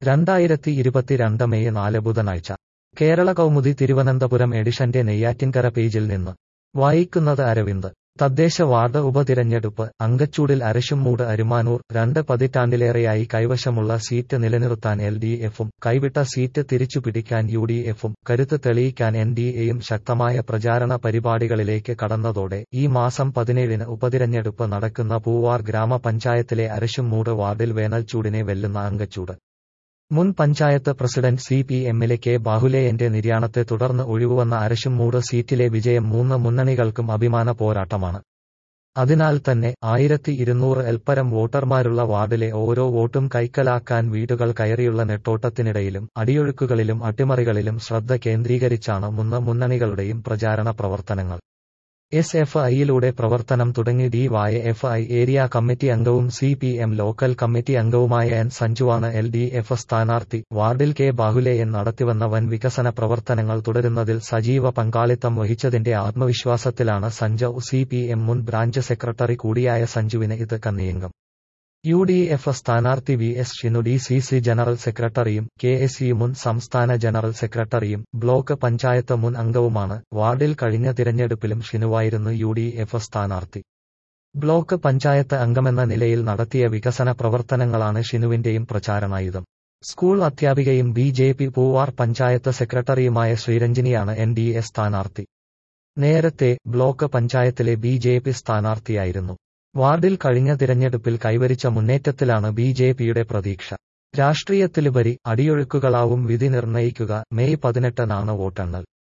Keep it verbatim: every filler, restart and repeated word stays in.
രണ്ടായിരത്തി ഇരുപത്തിരണ്ട് മെയ് നാല് ബുധനാഴ്ച കേരള കൗമുദി തിരുവനന്തപുരം എഡിഷന്റെ നെയ്യാറ്റിൻകര പേജിൽ നിന്ന് വായിക്കുന്നത് അരവിന്ദ്. തദ്ദേശ വാർഡ് ഉപതിരഞ്ഞെടുപ്പ് അങ്കച്ചൂടിൽ അരശുംമൂട് അരുമാനൂർ. രണ്ട് പതിറ്റാണ്ടിലേറെയായി കൈവശമുള്ള സീറ്റ് നിലനിർത്താൻ എൽ ഡി എഫും കൈവിട്ട സീറ്റ് തിരിച്ചുപിടിക്കാൻ യു ഡി എഫും കരുത്ത് തെളിയിക്കാൻ എൻ ഡി എയും ശക്തമായ പ്രചാരണ പരിപാടികളിലേക്ക് കടന്നതോടെ ഈ മാസം പതിനേഴിന് ഉപതിരഞ്ഞെടുപ്പ് നടക്കുന്ന പൂവാർ ഗ്രാമപഞ്ചായത്തിലെ അരശുംമൂട് വാർഡിൽ വേനൽച്ചൂടിനെ വെല്ലുന്ന അങ്കച്ചൂട്. മുൻ പഞ്ചായത്ത് പ്രസിഡന്റ് സി പി എമ്മിലെ കെ ബാഹുലേയന്റെ നിര്യാണത്തെ തുടർന്ന് ഒഴിവുവന്ന അരശുംമൂട് സീറ്റിലെ വിജയം മൂന്ന് മുന്നണികൾക്കും അഭിമാന പോരാട്ടമാണ്. അതിനാൽ തന്നെ ആയിരത്തി ഇരുന്നൂറ് എൽപ്പരം വോട്ടർമാരുള്ള വാർഡിലെ ഓരോ വോട്ടും കൈക്കലാക്കാൻ വീടുകൾ കയറിയുള്ള നെട്ടോട്ടത്തിനിടയിലും അടിയൊഴുക്കുകളിലും അട്ടിമറികളിലും ശ്രദ്ധ കേന്ദ്രീകരിച്ചാണ് മൂന്ന് മുന്നണികളുടെയും പ്രചാരണ പ്രവർത്തനങ്ങൾ. എസ് എഫ് ഐയിലൂടെ പ്രവർത്തനം തുടങ്ങി D Y F I area committee അംഗവും C P M local committee അംഗവുമായ എൻ സഞ്ജുവാണ് എൽ ഡി എഫ് സ്ഥാനാർത്ഥി. വാർഡിൽ കെ ബാഹുലേയൻ നടത്തിവന്ന വൻ വികസന പ്രവർത്തനങ്ങൾ തുടരുന്നതിൽ സജീവ പങ്കാളിത്തം വഹിച്ചതിന്റെ ആത്മവിശ്വാസത്തിലാണ് സഞ്ജു. സി പി എം മുൻ ബ്രാഞ്ച് സെക്രട്ടറി കൂടിയായ സഞ്ജുവിന് ഇത് കന്നിയംഗം. യു ഡി എഫ് സ്ഥാനാർത്ഥി V S Shinu D C C general സെക്രട്ടറിയും കെ എസ് യു മുൻ സംസ്ഥാന ജനറൽ സെക്രട്ടറിയും ബ്ലോക്ക് പഞ്ചായത്ത് മുൻ അംഗവുമാണ്. വാർഡിൽ കഴിഞ്ഞ തിരഞ്ഞെടുപ്പിലും ഷിനുവായിരുന്നു യു ഡി എഫ് സ്ഥാനാർത്ഥി. ബ്ലോക്ക് പഞ്ചായത്ത് അംഗമെന്ന നിലയിൽ നടത്തിയ വികസന പ്രവർത്തനങ്ങളാണ് ഷിനുവിന്റെയും പ്രചാരണായുധം. സ്കൂൾ അധ്യാപികയും B J P Poovar panchayat സെക്രട്ടറിയുമായ ശ്രീരഞ്ജിനിയാണ് എൻ ഡി എ സ്ഥാനാർത്ഥി. നേരത്തെ ബ്ലോക്ക് പഞ്ചായത്തിലെ ബി ജെ പി സ്ഥാനാർത്ഥിയായിരുന്നു. വാർഡിൽ കഴിഞ്ഞ തിരഞ്ഞെടുപ്പിൽ കൈവരിച്ച മുന്നേറ്റത്തിലാണ് ബി ജെ പിയുടെ പ്രതീക്ഷ. രാഷ്ട്രീയത്തിലുപരി അടിയൊഴുക്കുകളാവും വിധി നിർണയിക്കുക. മെയ് പതിനെട്ടിനാണ് വോട്ടെണ്ണൽ.